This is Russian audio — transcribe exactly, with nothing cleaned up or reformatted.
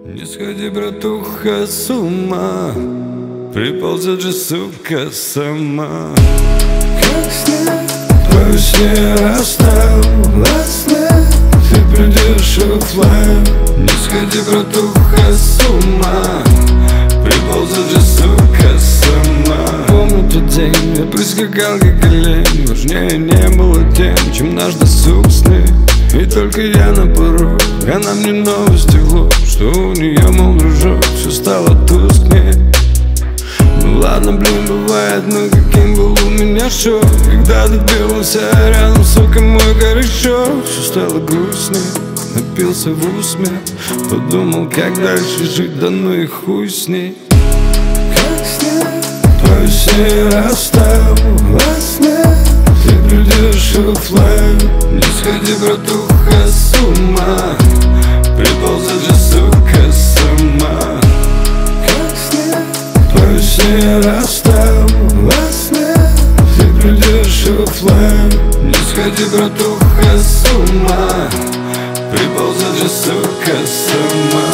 Не сходи, братуха, с ума, приползет же, сука, сама. Как снег твою сне осталось, ты придешь оффлайн. Не сходи, братуха, с ума, приползет же, сука, сама. Помню тот день, я прискакал как олень. Важнее не было тем, чем наш досуг с ней. И только я на порог, она мне новости в лоб, что у нее, мол, дружок, все стало тускнее. Ну ладно, блин, бывает, но каким был у меня шок, когда ты пелся рядом, сука, мой корешок. Все стало грустнее, напился в усмех, подумал, как дальше жить, да ну и хуй с ней. Как снег твою сне осталось, ты придешь оффлайн. Не сходи, братуха, с ума, приползет же, сука, сама. Как снег твою сне осталось, ты придешь оффлайн. Не сходи, братуха, с ума, приползет же, сука, сама.